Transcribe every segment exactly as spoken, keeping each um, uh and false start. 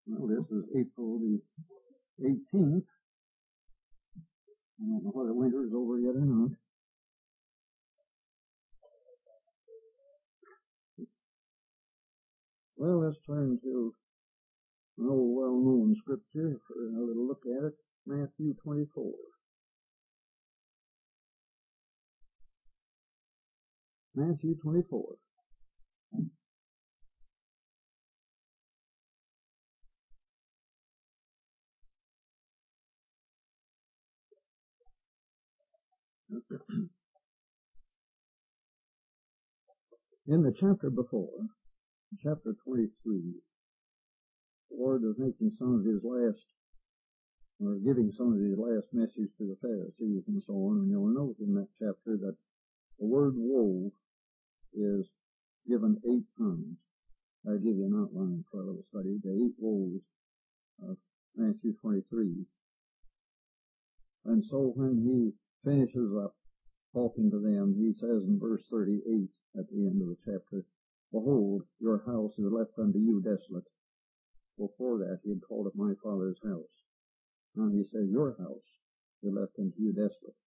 Well, this is April the eighteenth. I don't know whether winter is over yet or not. Well, let's turn to an old well-known scripture for a little look at it. Matthew twenty-four. Matthew twenty-four. In the chapter before, chapter twenty-three, the Lord was making some of his last, or giving some of his last message to the Pharisees and so on, and you'll note in that chapter that the word woe is given eight times. I'll give you an outline for a little study. The eight woes of Matthew twenty-three. And so when he finishes up talking to them, he says in verse thirty-eight at the end of the chapter, "Behold, your house is left unto you desolate." Before that, he had called it my Father's house. Now he says, your house is left unto you desolate.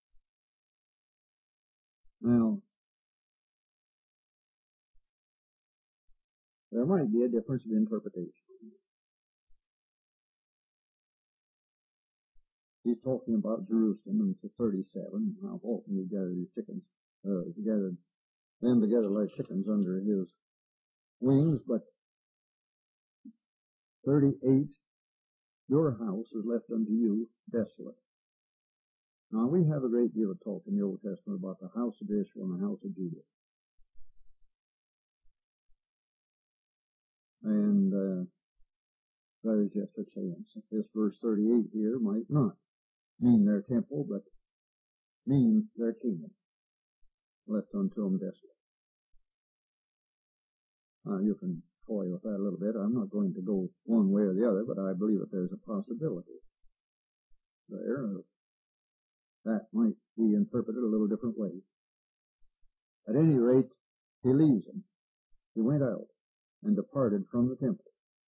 Now, there might be a difference of interpretation. He's talking about Jerusalem in thirty-seven, how often he gathered his chickens, uh, he gathered them together like chickens under his wings, but thirty-eight, your house is left unto you desolate. Now, we have a great deal of talk in the Old Testament about the house of Israel and the house of Judah. And uh, that is just a chance. This verse thirty-eight here might not mean their temple, but mean their kingdom, left unto them desolate. Now, you can toy with that a little bit. I'm not going to go one way or the other, but I believe that there's a possibility there. That might be interpreted a little different way. At any rate, he leaves them. He went out and departed from the temple.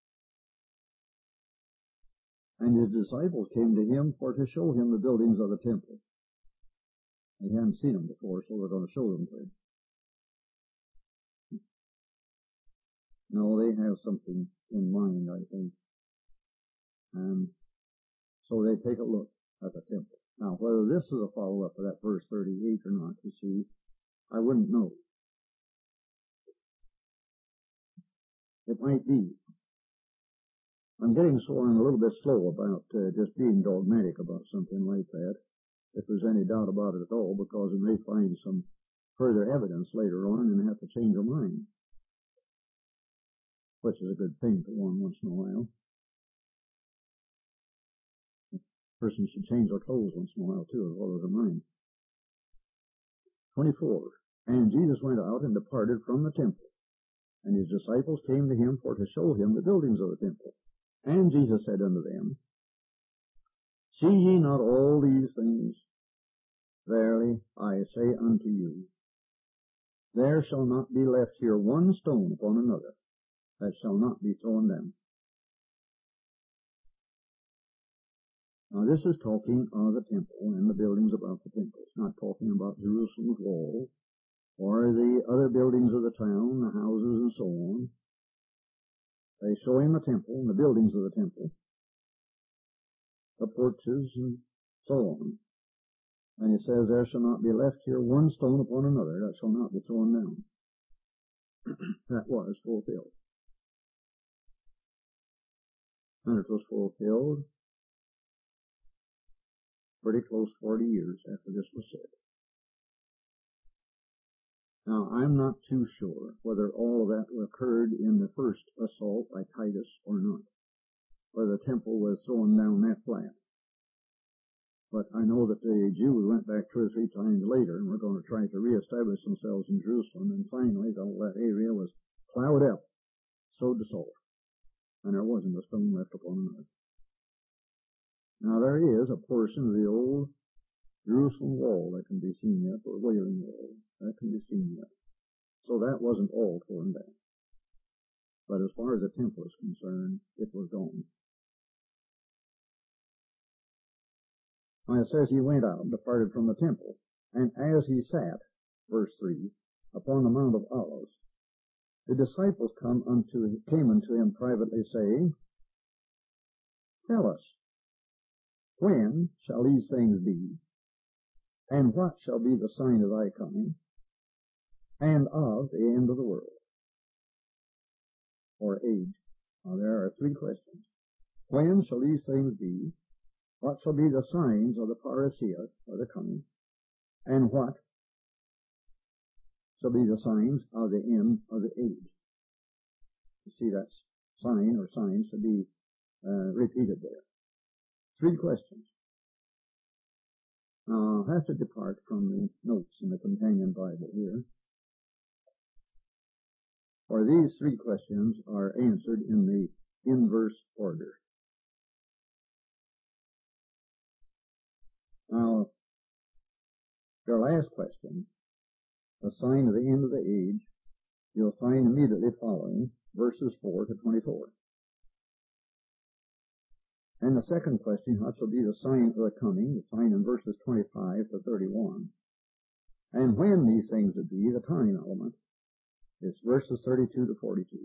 And his disciples came to him for to show him the buildings of the temple. He hadn't seen them before, so they're going to show them to him. No, they have something in mind, I think. And so they take a look at the temple. Now, whether this is a follow-up of that verse thirty-eight or not, you see, I wouldn't know. It might be. I'm getting so I'm a little bit slow about uh, just being dogmatic about something like that, if there's any doubt about it at all, because we may find some further evidence later on and have to change our mind, which is a good thing for one once in a while. A person should change their clothes once in a while, too, as well as their mind. twenty-four. And Jesus went out and departed from the temple, and his disciples came to him for to show him the buildings of the temple. And Jesus said unto them, See ye not all these things? Verily I say unto you, there shall not be left here one stone upon another that shall not be thrown down. Now this is talking of the temple and the buildings about the temple. It's not talking about Jerusalem's wall or the other buildings of the town, the houses and so on. They show him the temple and the buildings of the temple, the porches and so on. And he says, there shall not be left here one stone upon another that shall not be thrown down. That was fulfilled. And it was fulfilled pretty close forty years after this was said. Now, I'm not too sure whether all of that occurred in the first assault by Titus or not, whether the temple was thrown down that flat. But I know that the Jews went back two or three times later and were going to try to reestablish themselves in Jerusalem, and finally all that area was plowed up, sowed to salt, and there wasn't a stone left upon another. Now there is a portion of the old Jerusalem wall that can be seen yet, or Wailing Wall, that can be seen yet. So that wasn't all torn down. But as far as the temple is concerned, it was gone. It says he went out and departed from the temple, and as he sat, verse three, upon the Mount of Olives, the disciples come unto, came unto him privately, saying, Tell us, when shall these things be? And what shall be the sign of thy coming, and of the end of the world, or age? Now there are three questions. When shall these things be? What shall be the signs of the parousia, or the coming? And what shall be the signs of the end of the age? You see, that sign or signs to be uh, repeated there. Three questions. Now, I'll have to depart from the notes in the companion Bible here, for these three questions are answered in the inverse order. Now, your last question, the sign of the end of the age, you'll find immediately following verses four to twenty-four. And the second question, what shall be the sign of the coming, the sign in verses twenty-five to thirty-one. And when these things would be, the time element, is verses thirty-two to forty-two.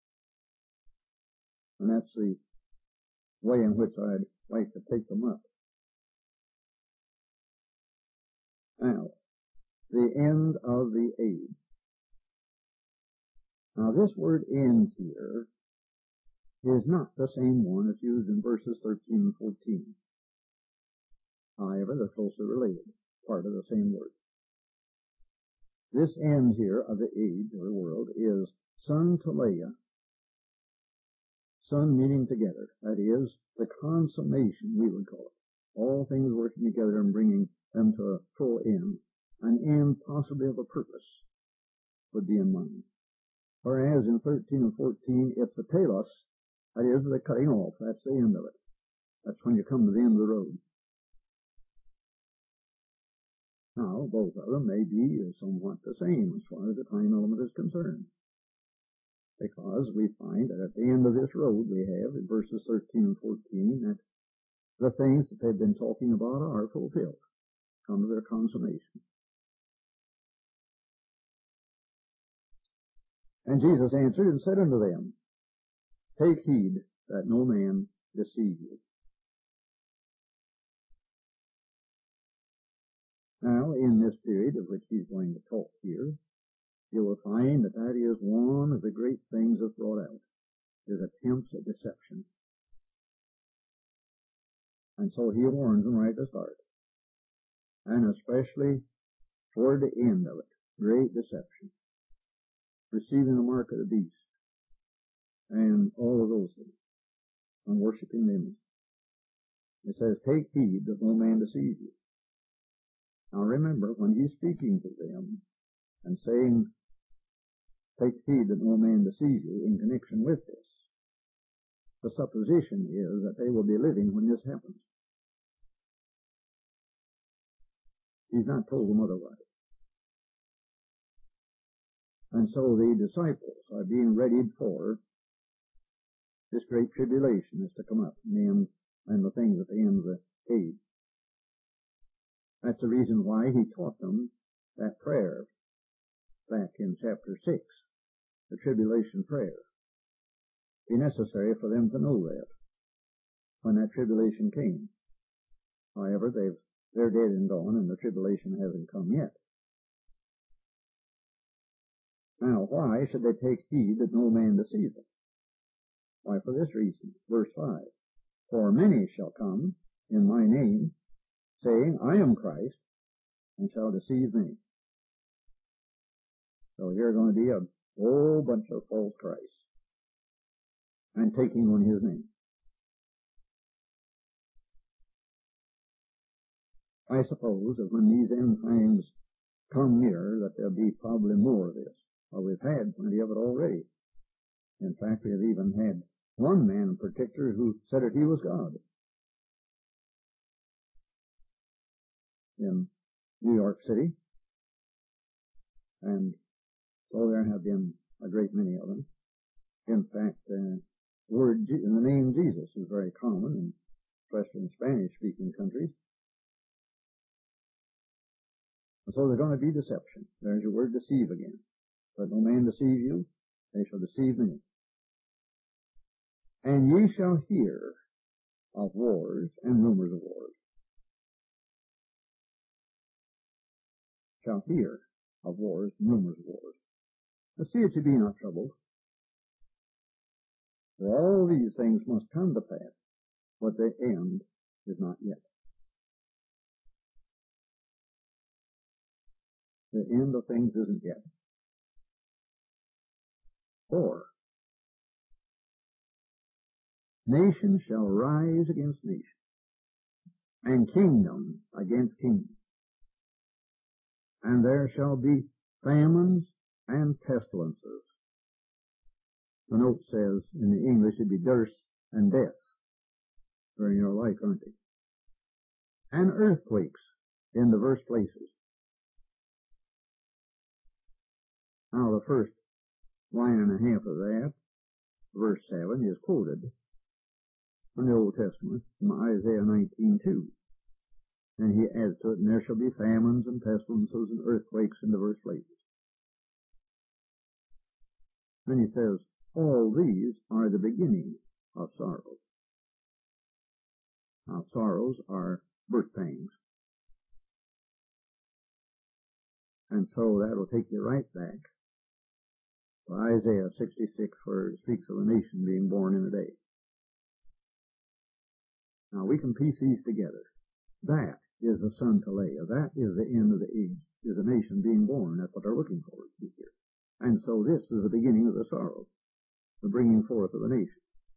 And that's the way in which I'd like to take them up. Now, the end of the age. Now, this word end here is not the same one that's used in verses thirteen and fourteen. However, they're closely related, part of the same word. This end here of the age or the world is sun teleia. Sun meaning together. That is, the consummation, we would call it. All things working together and bringing them to a full end. An end possibly of a purpose would be in mind. Whereas in thirteen and fourteen, it's a telos. That is, the cutting off. That's the end of it. That's when you come to the end of the road. Now, both of them may be somewhat the same as far as the time element is concerned. Because we find that at the end of this road we have in verses thirteen and fourteen that the things that they've been talking about are fulfilled, come to their consummation. And Jesus answered and said unto them, Take heed that no man deceive you. Now, in this period of which he's going to talk here, you will find that that is one of the great things that's brought out, is attempts at deception. And so he warns them right at the start. And especially toward the end of it, great deception. Receiving the mark of the beast, and all of those things, and worshiping the image. It says, Take heed that no man deceive you. Now remember, when he's speaking to them and saying, Take heed that no man deceive you in connection with this, the supposition is that they will be living when this happens. He's not told them otherwise. And so the disciples are being readied for this great tribulation that's to come up, and the, end, and the things at the end of the age. That's the reason why he taught them that prayer back in chapter six, the tribulation prayer. It'd be necessary for them to know that when that tribulation came. However, they've, they're dead and gone, and the tribulation hasn't come yet. Now, why should they take heed that no man deceive them? Why, for this reason. Verse five. For many shall come in my name, saying, I am Christ, and shall deceive many. So here are going to be a whole bunch of false Christs, and taking on his name. I suppose that when these end times come near, that there'll be probably more of this. Well, we've had plenty of it already. In fact, we have even had one man in particular who said that he was God in New York City. And so there have been a great many of them. In fact, the word, the name Jesus is very common, especially in Spanish-speaking countries. So there's going to be deception. There's your word deceive again. Let no man deceive you, they shall deceive many. And ye shall hear of wars and rumors of wars. Shall hear of wars and rumors of wars. But see that ye be not troubled. For all these things must come to pass, but the end is not yet. The end of things isn't yet. For nation shall rise against nation, and kingdom against kingdom. And there shall be famines and pestilences. The note says in the English it'd be dearths and deaths during your life, aren't they? And earthquakes in diverse places. Now the first line and a half of that, verse seven, is quoted from the Old Testament, from Isaiah nineteen two. And he adds to it, and there shall be famines and pestilences and earthquakes in diverse places. Then he says, all these are the beginning of sorrows. Now sorrows are birth pangs. And so that'll take you right back to Isaiah sixty-six, where it speaks of a nation being born in a day. Now we can piece these together. That is the son to Leah. That is the end of the age, is a nation being born. That's what they're looking for here. And so this is the beginning of the sorrow, the bringing forth of a nation.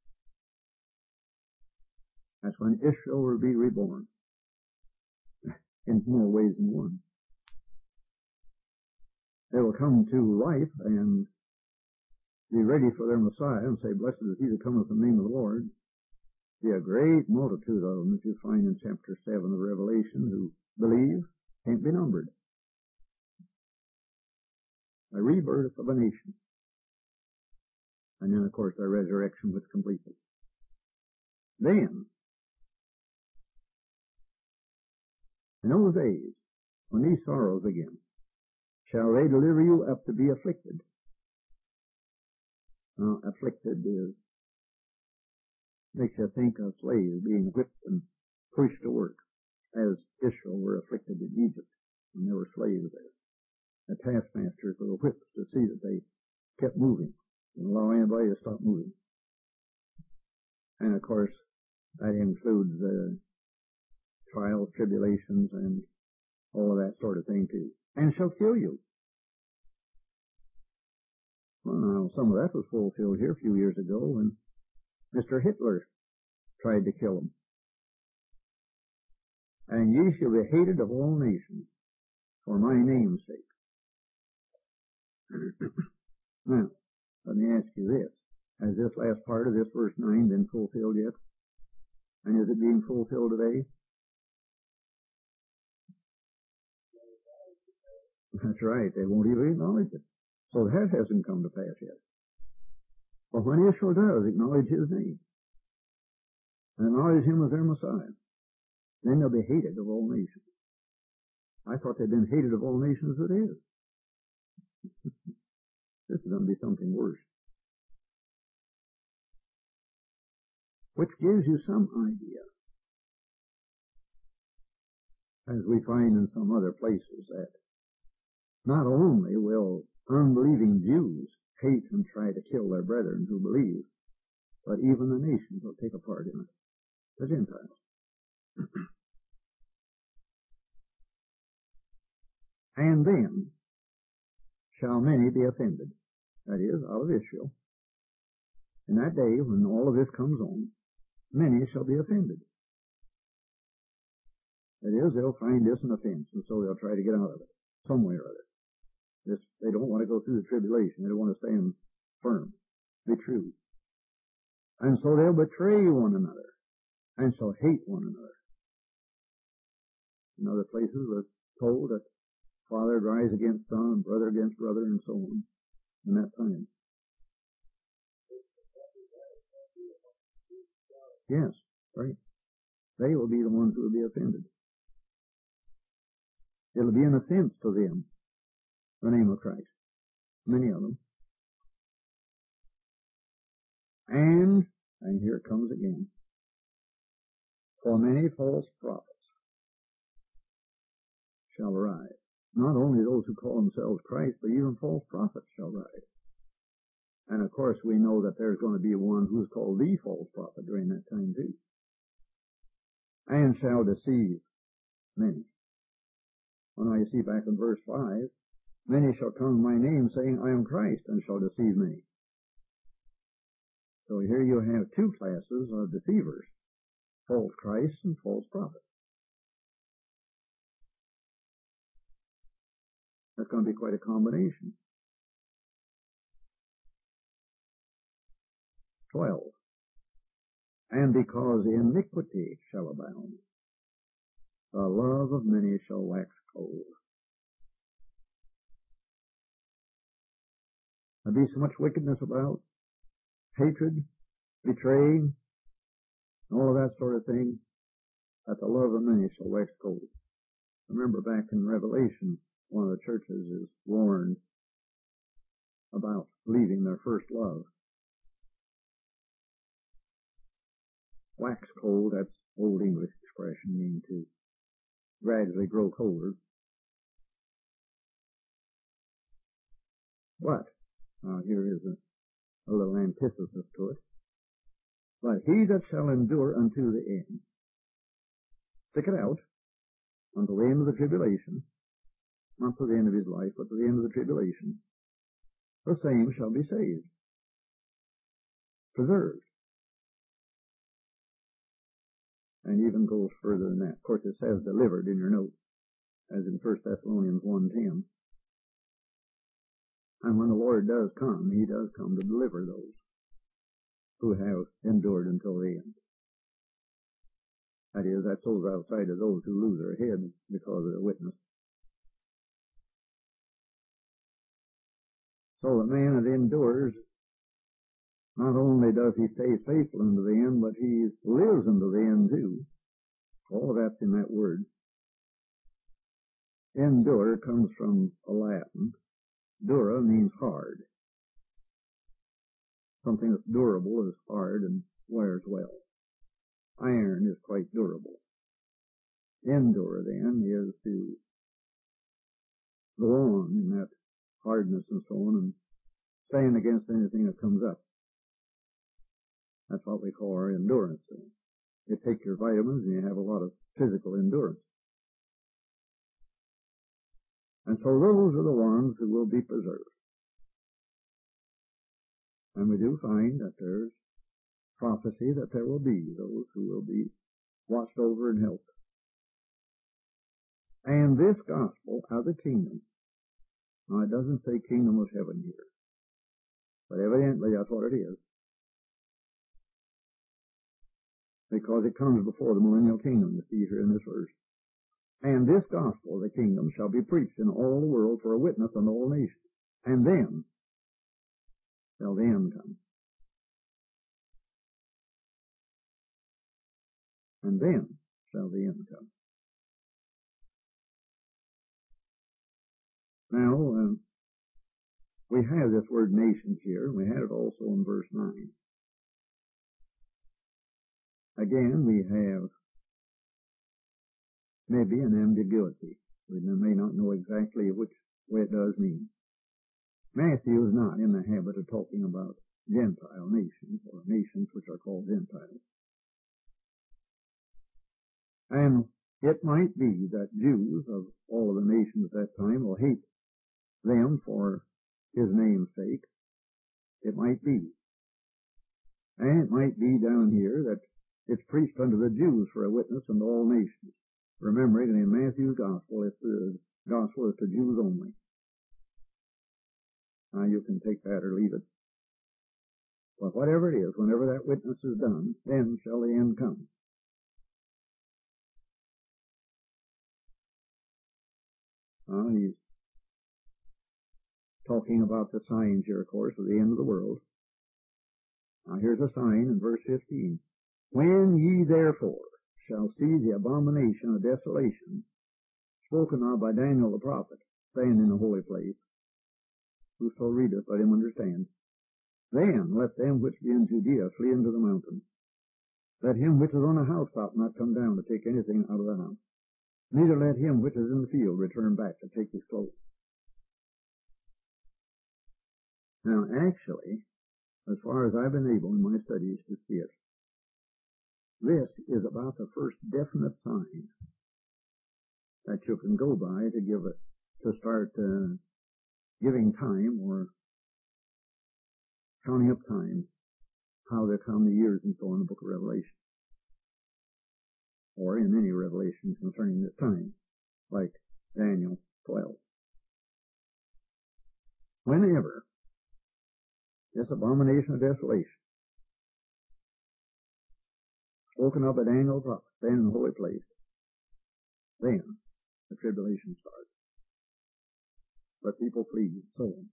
That's when Israel will be reborn in more ways than one. They will come to life and be ready for their Messiah and say, blessed is he that cometh in the name of the Lord. Be a great multitude of them that you find in chapter seven of Revelation who believe, can't be numbered. A rebirth of a nation. And then, of course, their resurrection which completes it. Then, in those days, when these sorrows begin, shall they deliver you up to be afflicted. Now, afflicted is, makes you think of slaves being whipped and pushed to work, as Israel were afflicted in Egypt when there were slaves there. The taskmasters were whipped to see that they kept moving, and allow anybody to stop moving. And of course, that includes uh, trials, tribulations, and all of that sort of thing too. And shall kill you. Well, now, some of that was fulfilled here a few years ago when Mister Hitler tried to kill him. And ye shall be hated of all nations for my name's sake. Now, let me ask you this. Has this last part of this verse nine been fulfilled yet? And is it being fulfilled today? That's right. They won't even acknowledge it. So that hasn't come to pass yet. But when Israel does acknowledge his name and acknowledge him as their Messiah, then they'll be hated of all nations. I thought they'd been hated of all nations as it is. This is going to be something worse. Which gives you some idea, as we find in some other places, that not only will unbelieving Jews hate and try to kill their brethren who believe, but even the nations will take a part in it, the Gentiles. And then shall many be offended, that is, out of Israel. In that day, when all of this comes on, many shall be offended. That is, they'll find this an offense, and so they'll try to get out of it, some way or other. This, they don't want to go through the tribulation. They don't want to stand firm, be true. And so they'll betray one another, and shall hate one another. In other places, we're told that father rise against son, brother against brother, and so on, in that time. Yes, right. They will be the ones who will be offended. It'll be an offense to them, the name of Christ. Many of them. And, and here it comes again, for many false prophets shall arise. Not only those who call themselves Christ, but even false prophets shall rise. And of course we know that there's going to be one who's called the false prophet during that time too. And shall deceive many. When I see back in verse five, many shall come in my name, saying, I am Christ, and shall deceive many. So here you have two classes of deceivers, false Christs and false prophets. That's going to be quite a combination. Twelve. And because iniquity shall abound, the love of many shall wax cold. There'll be so much wickedness about, hatred, betraying, all of that sort of thing, that the love of many shall wax cold. Remember back in Revelation, one of the churches is warned about leaving their first love. Wax cold, that's old English expression, meaning to gradually grow colder. But, now here is a, a little antithesis to it. But he that shall endure unto the end, stick it out until the end of the tribulation, not to the end of his life, but to the end of the tribulation, the same shall be saved, preserved. And even goes further than that. Of course, it says delivered in your note, as in First Thessalonians one ten. And when the Lord does come, he does come to deliver those who have endured until the end. That is, that's those outside of those who lose their heads because of their witness. So the man that endures, not only does he stay faithful unto the end, but he lives unto the end too. All of that's in that word. Endure comes from a Latin. Dura means hard. Something that's durable is hard and wears well. Iron is quite durable. Endure, then, is to go on in that hardness and so on and stand against anything that comes up. That's what we call our endurance. You take your vitamins and you have a lot of physical endurance. And so those are the ones who will be preserved. And we do find that there's prophecy that there will be those who will be watched over and helped. And this gospel of the kingdom, now it doesn't say kingdom of heaven here, but evidently that's what it is, because it comes before the millennial kingdom, you see here in this verse. And this gospel of the kingdom shall be preached in all the world for a witness unto all nations, and then shall the end come. And then shall the end come. Now, um, we have this word nations here. We had it also in verse nine. Again, we have maybe an ambiguity. We may not know exactly which way it does mean. Matthew is not in the habit of talking about Gentile nations, or nations which are called Gentiles. And it might be that Jews of all of the nations at that time will hate them for his name's sake. It might be. And it might be down here that it's preached unto the Jews for a witness unto all nations. Remembering that in Matthew's gospel, it's the gospel is to Jews only. Now you can take that or leave it. But whatever it is, whenever that witness is done, then shall the end come. Now he's talking about the signs here, of course, of the end of the world. Now here's a sign in verse fifteen. When ye therefore shall see the abomination of desolation spoken of by Daniel the prophet, saying in the holy place, whoso readeth, let him understand. Then let them which be in Judea flee into the mountains. Let him which is on a housetop not come down to take anything out of the house. Neither let him which is in the field return back to take his clothes. Now, actually, as far as I've been able in my studies to see it, this is about the first definite sign that you can go by to give it, to start uh, giving time or counting up time, how they count the years and so on in the book of Revelation, or in any revelation concerning this time, like Daniel twelve. Whenever this abomination of desolation, spoken of by Daniel the prophet, then in the holy place, then the tribulation starts. But people flee, and so on.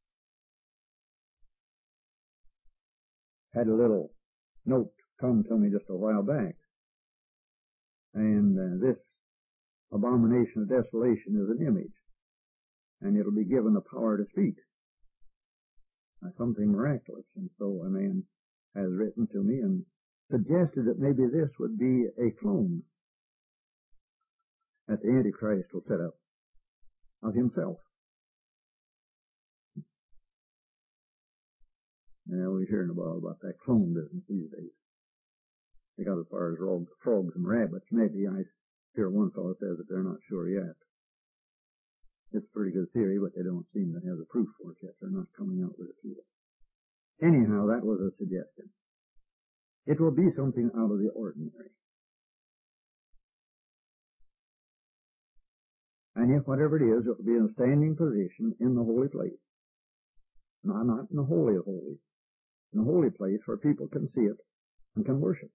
Had a little note come to me just a while back, and uh, this abomination of desolation is an image, and it'll be given the power to speak. Uh, something miraculous. And so a man has written to me and suggested that maybe this would be a clone that the Antichrist will set up of himself. Yeah, we're hearing about, about that clone business these days. They got as far as frogs, frogs and rabbits. Maybe I hear one fellow says that they're not sure yet. It's a pretty good theory, but they don't seem to have the proof for it yet. They're not coming out with it yet. Anyhow, that was a suggestion. It will be something out of the ordinary. And if whatever it is, it will be in a standing position in the holy place. No, not in the holy of holies. In the holy place where people can see it and can worship.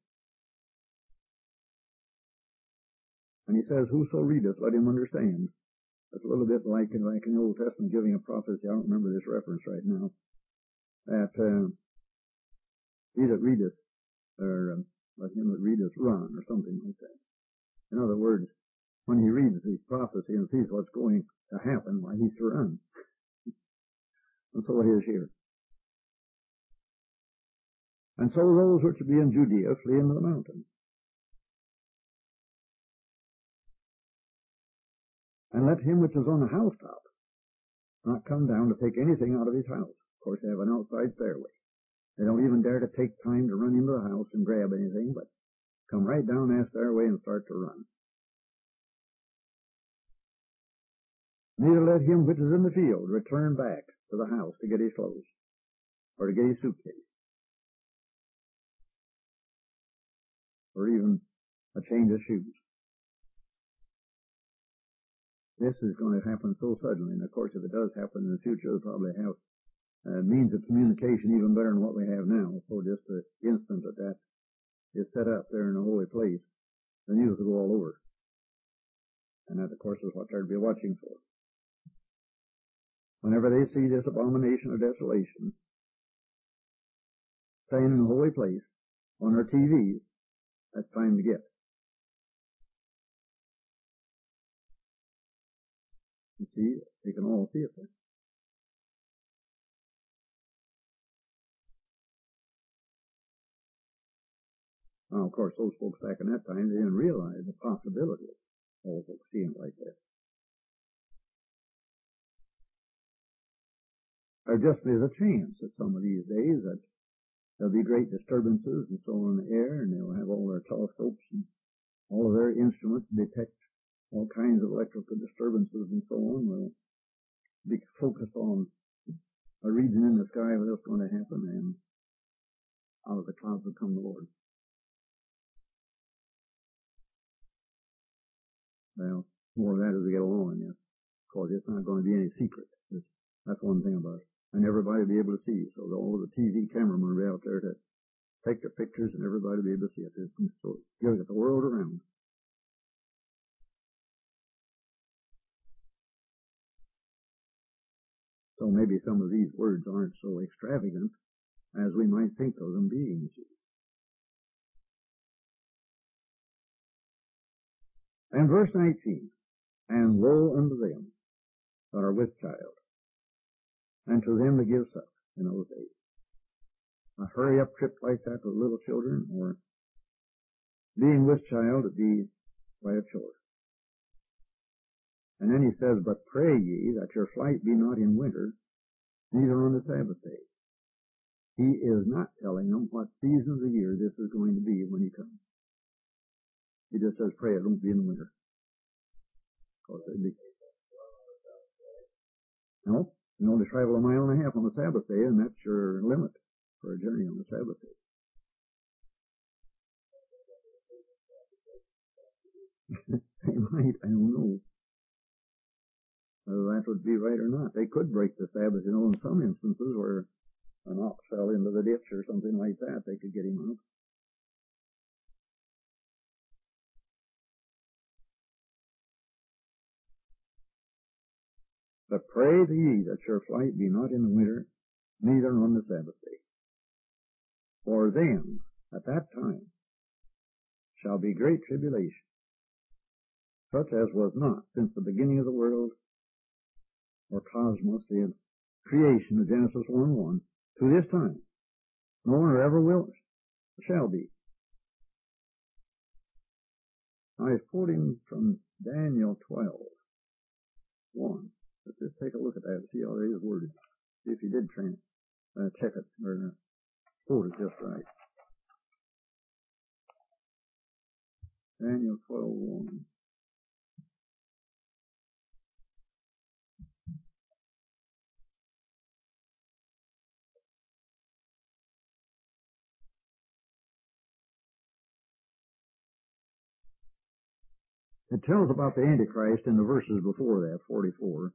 And he says, whoso readeth, let him understand. It's a little bit like in, like in the Old Testament giving a prophecy. I don't remember this reference right now. That uh, he that readeth, or um, let him that readeth run, or something like that. In other words, when he reads the prophecy and sees what's going to happen, why, he's to run. And so it is here. And so those which be in Judea flee into the mountains. And let him which is on the housetop not come down to take anything out of his house. Of course, they have an outside stairway. They don't even dare to take time to run into the house and grab anything, but come right down that stairway and start to run. Neither let him which is in the field return back to the house to get his clothes or to get his suitcase or even a change of shoes. This is going to happen so suddenly, and of course if it does happen in the future, we'll probably have uh, means of communication even better than what we have now. So just the instant that that is set up there in the holy place, the news will go all over. And that, of course, is what they're to be watching for. Whenever they see this abomination of desolation staying in the holy place on their T Vs, that's time to get. You see, they can all see it there. Now, of course, those folks back in that time, they didn't realize the possibility of all folks seeing it like that. There just is a chance that some of these days that there'll be great disturbances and so on in the air, and they'll have all their telescopes and all of their instruments detect all kinds of electrical disturbances and so on. Will be focused on a region in the sky where that's going to happen, and out of the clouds will come the Lord. Well, more of that as we get along, yes. Because it's not going to be any secret. It's, that's one thing about it. And everybody will be able to see. So all of the T V cameramen will be out there to take their pictures, and everybody will be able to see it. So you'll get the world around. So maybe some of these words aren't so extravagant as we might think of them being. And verse nineteen. And woe unto them that are with child, and to them that give suck in those days. A hurry-up trip like that with little children, or being with child, to be by a chore. And then he says, but pray ye that your flight be not in winter, neither on the Sabbath day. He is not telling them what season of the year this is going to be when he comes. He just says, pray it don't be in the winter. Because it'd be... No, you only travel a mile and a half on the Sabbath day, and that's your limit for a journey on the Sabbath day. They might, I don't know. Whether that would be right or not. They could break the Sabbath, you know, in some instances where an ox fell into the ditch or something like that, they could get him out. But pray to ye that your flight be not in the winter, neither on the Sabbath day. For then, at that time, shall be great tribulation, such as was not since the beginning of the world, or cosmos, the creation of Genesis one one, to this time, nor ever will, shall be. I was quoting from Daniel twelve one. Let's just take a look at that and see how it is worded. See if he did trans, uh, check it, or quote it just right. Daniel twelve one. It tells about the Antichrist in the verses before that, forty-four.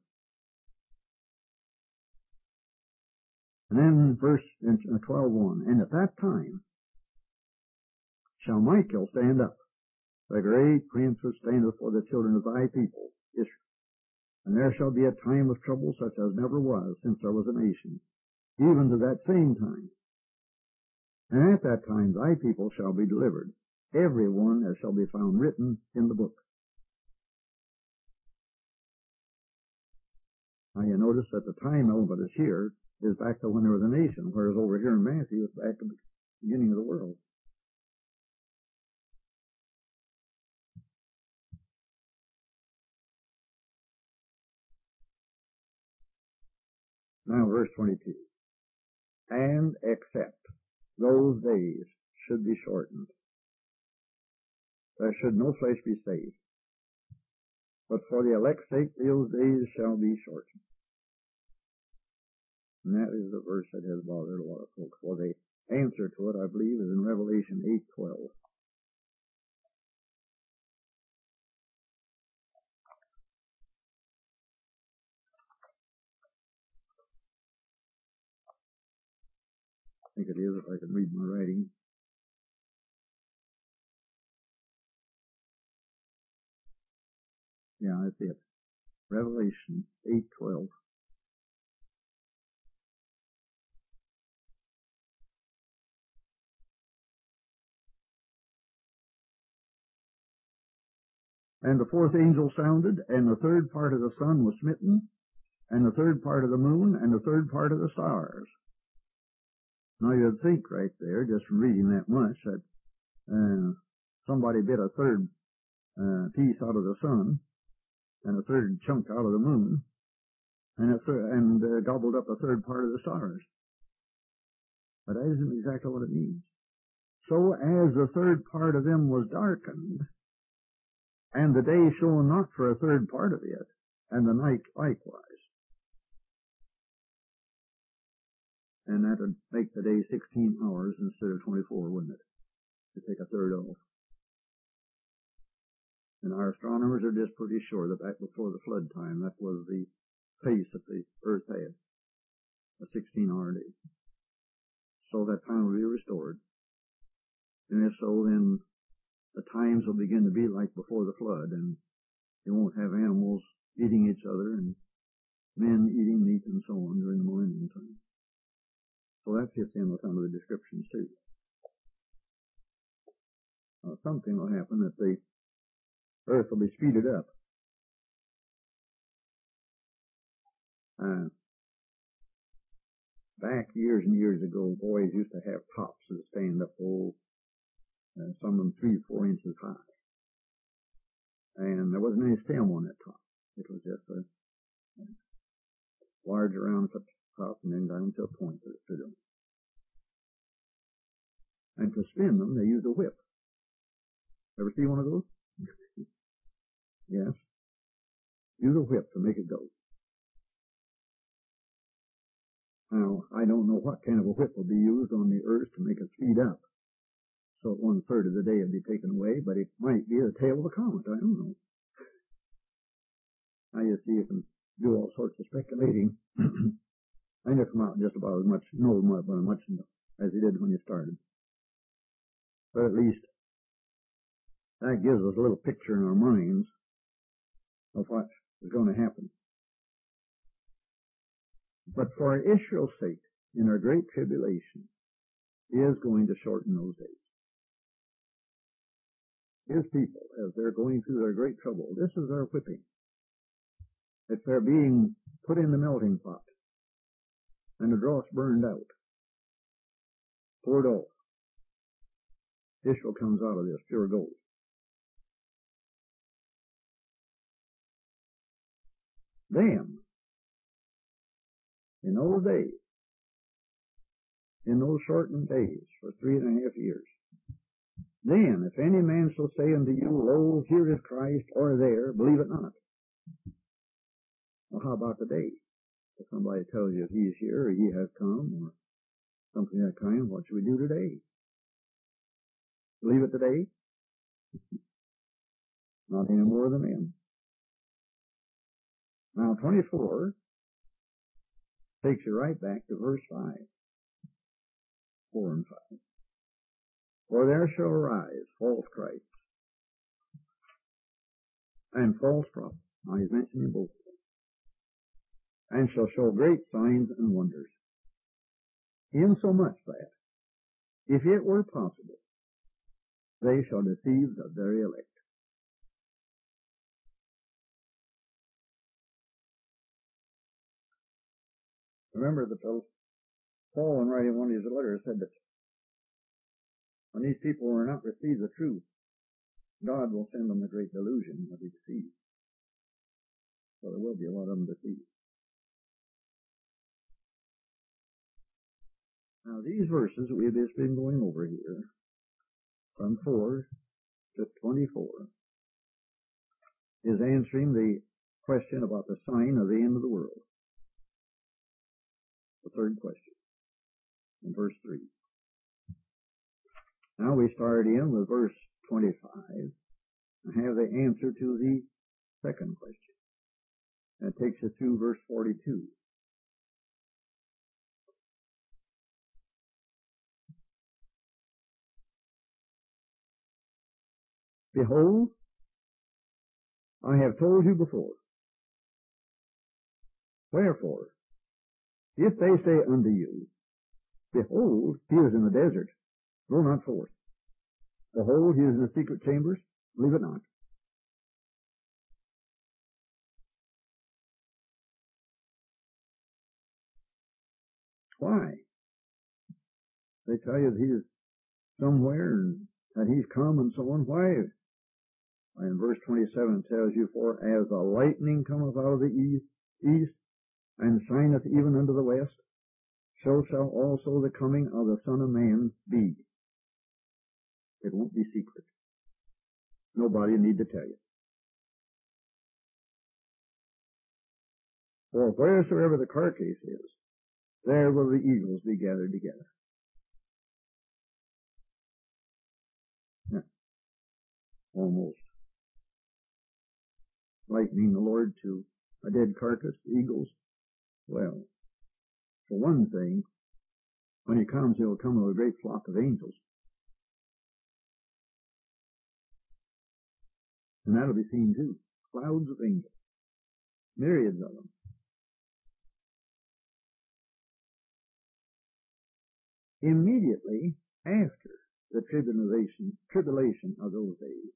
And then verse twelve one. And at that time shall Michael stand up, the great prince which standeth for the children of thy people, Israel. And there shall be a time of trouble such as never was since there was a nation, even to that same time. And at that time thy people shall be delivered, every one as shall be found written in the book. Now you notice that the time element is here is back to when there was a nation, whereas over here in Matthew it's back to the beginning of the world. Now verse twenty-two. And except those days should be shortened, there should no flesh be saved. But for the elect's sake those days shall be shortened. And that is the verse that has bothered a lot of folks. Well, the answer to it, I believe, is in Revelation eight twelve. I think it is, if I can read my writing. Yeah, that's it. Revelation eight twelve. And the fourth angel sounded, and the third part of the sun was smitten, and the third part of the moon, and the third part of the stars. Now you'd think right there, just from reading that much, that uh, somebody bit a third uh, piece out of the sun, and a third chunk out of the moon, and, a thir- and uh, gobbled up a third part of the stars. But that isn't exactly what it means. So as the third part of them was darkened, and the day shone not for a third part of it, and the night likewise. And that would make the day sixteen hours instead of twenty-four, wouldn't it? To take a third off. And our astronomers are just pretty sure that back before the flood time, that was the pace that the earth had, a sixteen hour day. So that time will be restored. And if so, then the times will begin to be like before the flood, and you won't have animals eating each other and men eating meat and so on during the millennium time. So that fits in with some of the descriptions too. Uh, something will happen that the earth will be speeded up. Uh, back years and years ago, boys used to have tops that stand up, oh, uh, some of them three, four inches high. And there wasn't any stem on that top. It was just a, a large around at the top and then down to a point that it stood on. And to spin them, they used a whip. Ever see one of those? Yes. Use a whip to make it go. Now, I don't know what kind of a whip will be used on the earth to make it speed up, so one third of the day will be taken away, but it might be the tail of a comet. I don't know. I just see you can do all sorts of speculating. I never come out just about as much, no much, but much as you did when you started. But at least that gives us a little picture in our minds of what is going to happen. But for Israel's sake, in our great tribulation, He is going to shorten those days. His people, as they're going through their great trouble, this is their whipping. If they're being put in the melting pot, and the dross burned out, poured off, Israel comes out of this pure gold. Then, in those days, in those shortened days, for three and a half years, then, if any man shall say unto you, Lo, here is Christ, or there, believe it not. Well, how about today? If somebody tells you He's here, or He has come, or something of that kind, what should we do today? Believe it today? Not any more than then. Now, twenty-four takes you right back to verse five. Four and five. For there shall arise false Christs and false prophets. Now he's mentioning both of them. And shall show great signs and wonders. Insomuch that, if it were possible, they shall deceive the very elect. Remember that Paul, in writing one of his letters, said that when these people will not receive the truth, God will send them a great delusion to be deceived. So there will be a lot of them deceived. Now these verses we have just been going over here, from four to twenty-four, is answering the question about the sign of the end of the world. The third question, in verse three. Now we start in with verse twenty-five and have the answer to the second question. That takes us through verse forty-two. Behold, I have told you before. Wherefore, if they say unto you, Behold, He is in the desert, go not forth. Behold, He is in the secret chambers, believe it not. Why? They tell you that He is somewhere and that He's come and so on. Why? In verse twenty-seven it tells you, For as the lightning cometh out of the east, east and shineth even unto the west, so shall also the coming of the Son of Man be. It won't be secret. Nobody need to tell you. For wheresoever the carcass is, there will the eagles be gathered together. Yeah. Almost likening the Lord to a dead carcass, eagles. Well, for one thing, when He comes, He'll come with a great flock of angels. And that'll be seen too. Clouds of angels. Myriads of them. Immediately after the tribulation, tribulation of those days,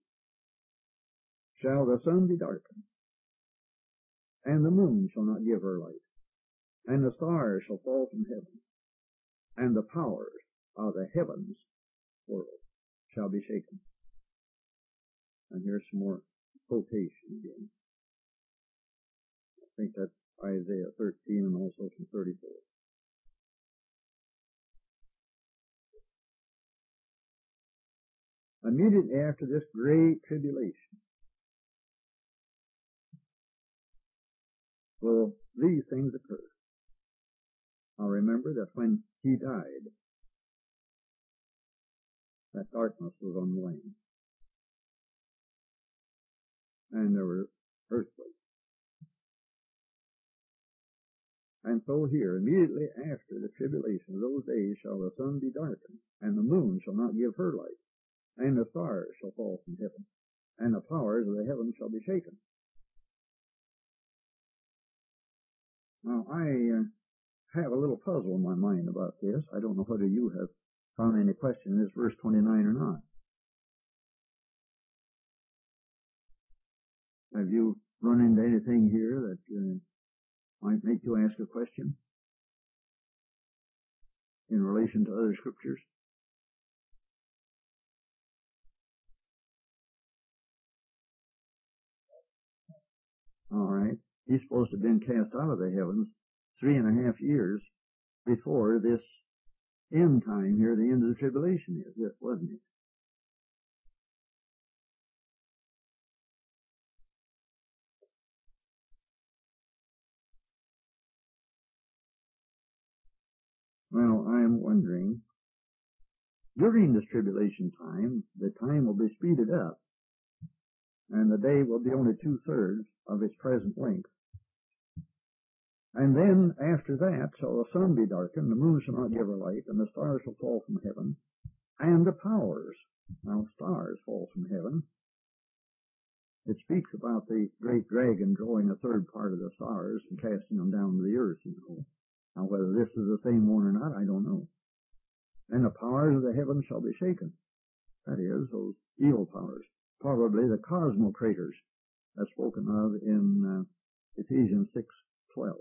shall the sun be darkened, and the moon shall not give her light, and the stars shall fall from heaven, and the powers of the heavens world shall be shaken. And here's some more quotation again. I think that's Isaiah thirteen and also from thirty-four. Immediately after this great tribulation will these things occur. Now remember that when he died, that darkness was on the land. And there were earthquakes. And so here, immediately after the tribulation of those days shall the sun be darkened, and the moon shall not give her light, and the stars shall fall from heaven, and the powers of the heavens shall be shaken. Now, I uh, have a little puzzle in my mind about this. I don't know whether you have found any question in this verse twenty-nine or not. Have you run into anything here that uh, might make you ask a question in relation to other scriptures? All right. He's supposed to have been cast out of the heavens three and a half years before this end time here, the end of the tribulation is, wasn't it? Well, I am wondering, during this tribulation time, the time will be speeded up, and the day will be only two-thirds of its present length. And then, after that, shall the sun be darkened, the moon shall not give her light, and the stars shall fall from heaven, and the powers, now stars fall from heaven. It speaks about the great dragon drawing a third part of the stars and casting them down to the earth, you know. Now, whether this is the same one or not, I don't know. And the powers of the heavens shall be shaken. That is, those evil powers. Probably the cosmocrators, as spoken of in uh, Ephesians six twelve.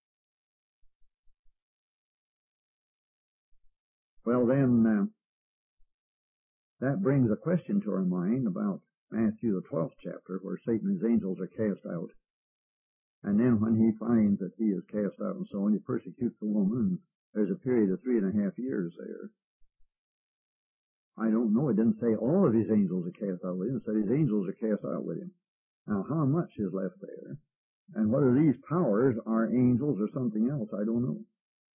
Well, then, uh, that brings a question to our mind about Matthew, the twelfth chapter, where Satan and his angels are cast out. And then when he finds that he is cast out and so on, he persecutes the woman, and there's a period of three and a half years there. I don't know. It didn't say all of his angels are cast out with him. It said his angels are cast out with him. Now, how much is left there? And whether these powers are angels or something else, I don't know.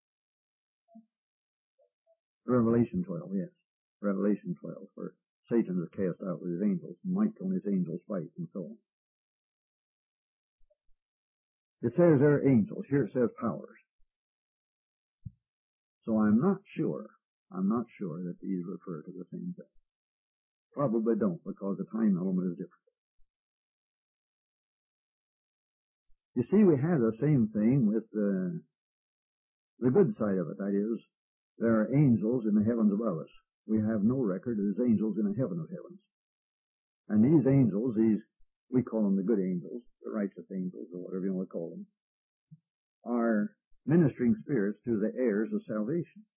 Revelation twelve, yes. Revelation twelve, where Satan is cast out with his angels. Michael and his angels fight and so on. It says they're angels. Here it says powers. So I'm not sure, I'm not sure that these refer to the same thing. Probably don't, because the time element is different. You see, we have the same thing with the, the good side of it. That is, there are angels in the heavens above us. We have no record of these angels in the heaven of heavens. And these angels, these, we call them the good angels, the righteous angels, or whatever you want to call them, are ministering spirits to the heirs of salvation.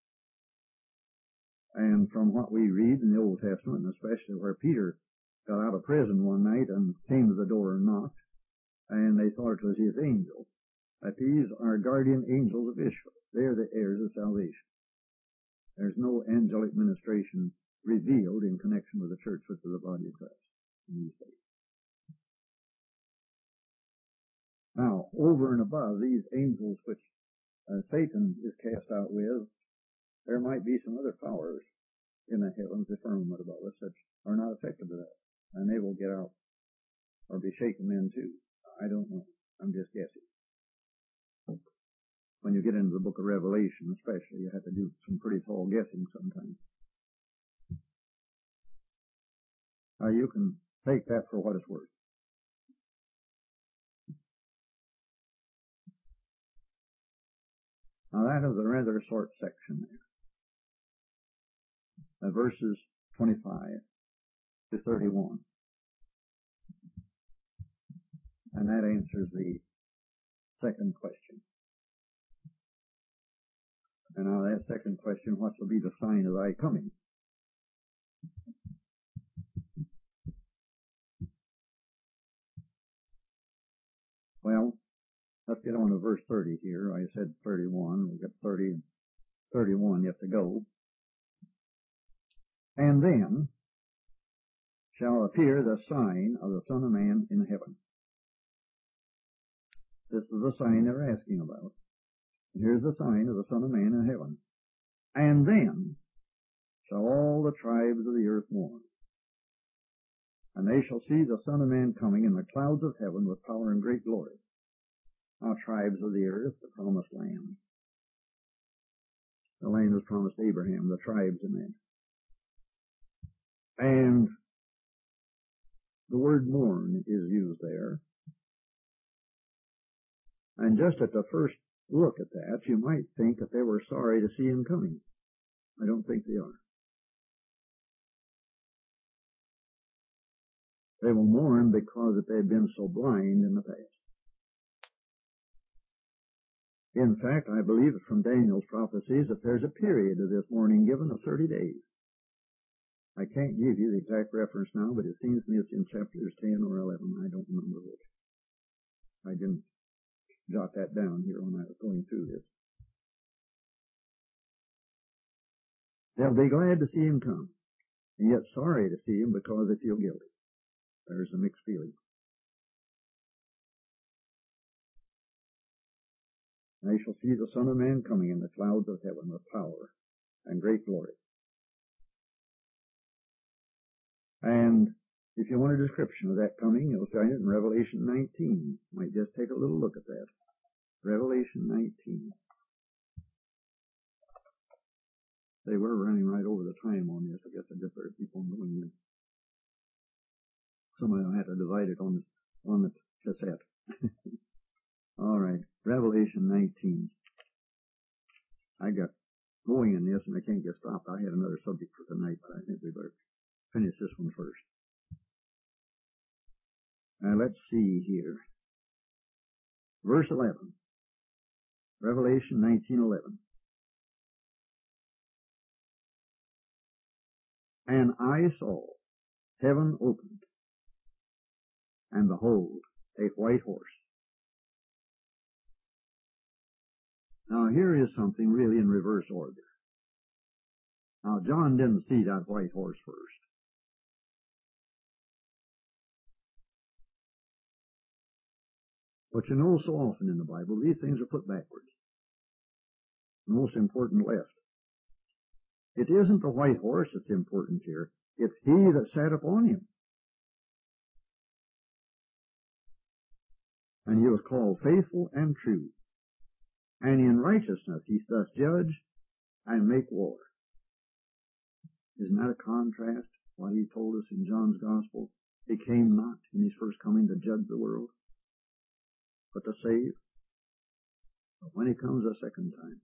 And from what we read in the Old Testament, and especially where Peter got out of prison one night and came to the door and knocked, and they thought it was his angel, that these are guardian angels of Israel. They are the heirs of salvation. There's no angelic ministration revealed in connection with the church, which is the body of Christ in these days. Now, over and above these angels which uh, Satan is cast out with, there might be some other powers in the heavens, the firmament above us, that are not affected by that. And they will get out or be shaken then too. I don't know. I'm just guessing. When you get into the book of Revelation, especially, you have to do some pretty tall guessing sometimes. Now, you can take that for what it's worth. Now, that is a rather short section there. Uh, verses twenty-five to thirty-one. And that answers the second question. And now that second question, what shall be the sign of thy coming? Well, let's get on to verse thirty here. I said thirty-one. We've got thirty and thirty-one yet to go. And then shall appear the sign of the Son of Man in heaven. This is the sign they're asking about. Here's the sign of the Son of Man in heaven. And then shall all the tribes of the earth mourn. And they shall see the Son of Man coming in the clouds of heaven with power and great glory. Now, tribes of the earth, the promised land. The land was promised to Abraham, the tribes in it. And the word mourn is used there. And just at the first look at that, you might think that they were sorry to see him coming. I don't think they are. They will mourn because they have been so blind in the past. In fact, I believe it from Daniel's prophecies that there's a period of this mourning given of thirty days. I can't give you the exact reference now, but it seems to me it's in chapters ten or eleven. I don't remember which. I didn't jot that down here when I was going through this. They'll be glad to see him come, and yet sorry to see him because they feel guilty. There's a mixed feeling. They shall see the Son of Man coming in the clouds of heaven with power and great glory. And if you want a description of that coming, you'll find it in Revelation nineteen. You might just take a little look at that. Revelation nineteen. They were running right over the time on this. I guess I just better keep on going here. Somebody will have to divide it on the, on the cassette. All right, Revelation nineteen. I got going in this and I can't get stopped. I had another subject for tonight, but I think we better finish this one first. Now let's see here. Verse eleven. Revelation nineteen eleven. And I saw heaven opened, and behold, a white horse. Now here is something really in reverse order. Now John didn't see that white horse first. But you know, so often in the Bible, these things are put backwards. The most important left. It isn't the white horse that's important here. It's he that sat upon him. And he was called faithful and true. And in righteousness he doth judge and make war. Isn't that a contrast? What he told us in John's Gospel? He came not in his first coming to judge the world, but to save. But when he comes a second time,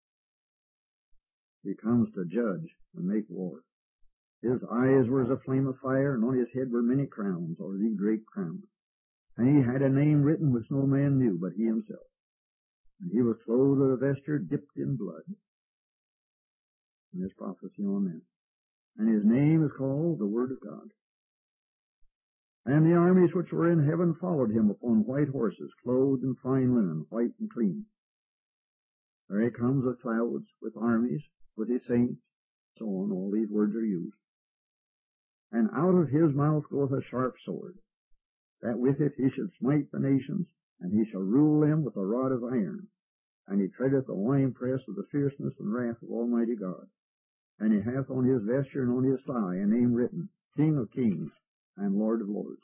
he comes to judge and make war. His eyes were as a flame of fire, and on his head were many crowns, or the great crown. And he had a name written which no man knew but he himself. And he was clothed with a vesture dipped in blood. And there's prophecy on that. And his name is called the Word of God. And the armies which were in heaven followed him upon white horses, clothed in fine linen, white and clean. There he comes with clouds, with armies, with his saints, so on. All these words are used. And out of his mouth goeth a sharp sword, that with it he should smite the nations, and he shall rule them with a rod of iron. And he treadeth the winepress of the fierceness and wrath of Almighty God. And he hath on his vesture and on his thigh a name written, King of Kings and Lord of Lords.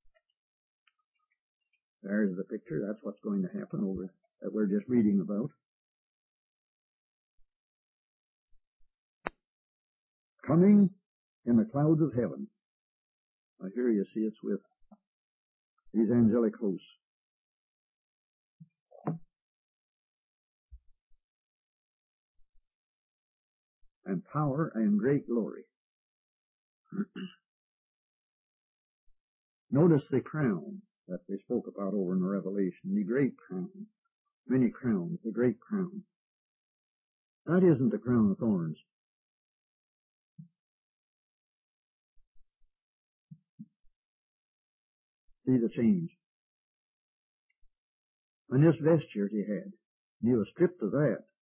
There's the picture. That's what's going to happen over that we're just reading about. Coming in the clouds of heaven. Now here you see it's with these angelic hosts. And power and great glory. Notice the crown that they spoke about over in the Revelation, the great crown. Many crowns, the great crown. That isn't the crown of thorns. See the change. And this vesture he had, he was stripped of that.